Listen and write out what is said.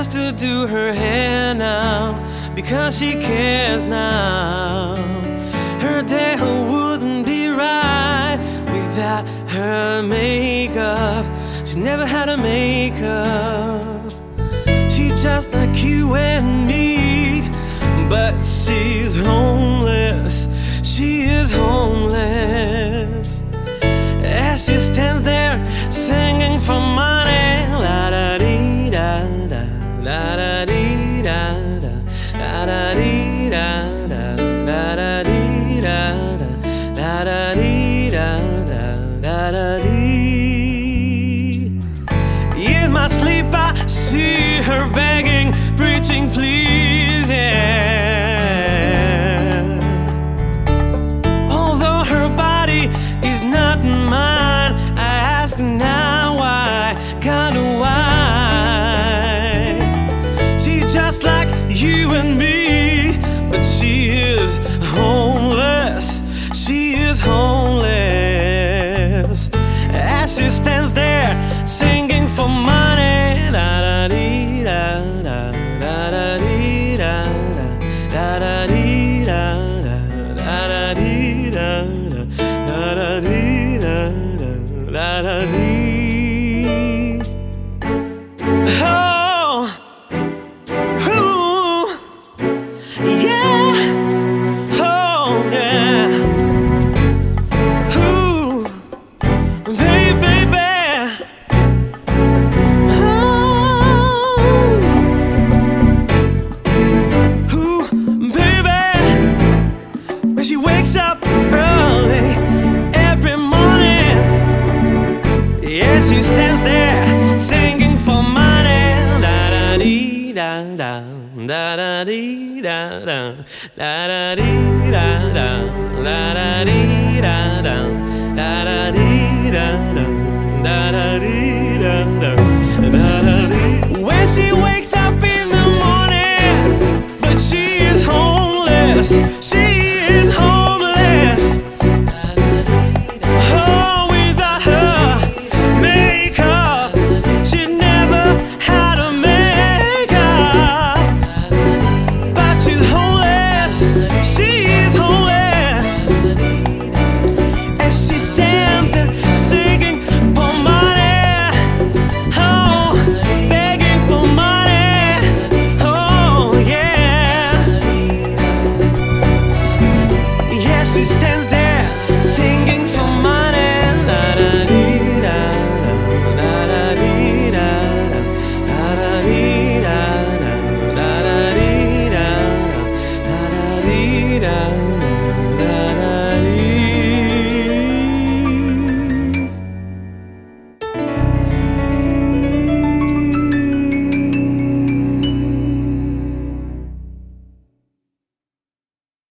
has to do her hair now because she cares now. Her day wouldn't be right without her makeup. She never had a makeup. She's just like you and me, but she's homeless. She is homeless. As she stands there singing for money, la da dee da da, la da dee da da, la da dee da da, la da dee da da, la da dee da da, la da dee. In my sleep I see her begging, preaching, please, yeah. Although her body is not mine, I ask now why, God, why? She's just like you and me, but she is homeless. She is homeless. As she stands there singing for money, da da dee da da, da da dee da da, da da dee da da, da da dee da da, da da dee da da, da da dee. Oh, ooh, yeah, oh yeah, ooh, baby, baby. Ooh, baby, when she wakes up early every morning, yeah, she stands there singing for money, da da dee da da, da da dee da da, da da dee da da, da da dee.